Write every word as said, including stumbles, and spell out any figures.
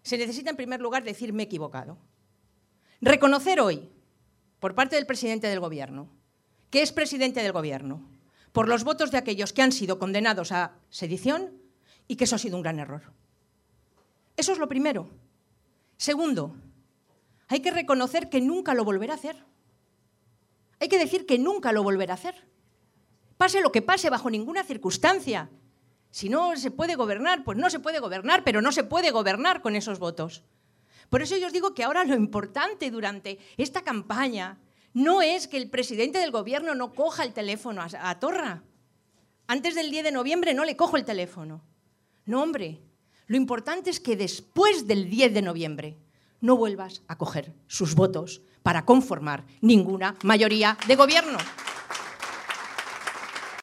se necesita en primer lugar decir me he equivocado. Reconocer hoy, por parte del presidente del Gobierno, que es presidente del Gobierno, por los votos de aquellos que han sido condenados a sedición y que eso ha sido un gran error. Eso es lo primero. Segundo, hay que reconocer que nunca lo volverá a hacer. Hay que decir que nunca lo volverá a hacer. Pase lo que pase, bajo ninguna circunstancia. Si no se puede gobernar, pues no se puede gobernar, pero no se puede gobernar con esos votos. Por eso yo os digo que ahora lo importante durante esta campaña no es que el presidente del Gobierno no coja el teléfono a, a Torra. Antes del diez de noviembre no le cojo el teléfono. No, hombre. Lo importante es que después del diez de noviembre no vuelvas a coger sus votos para conformar ninguna mayoría de gobierno.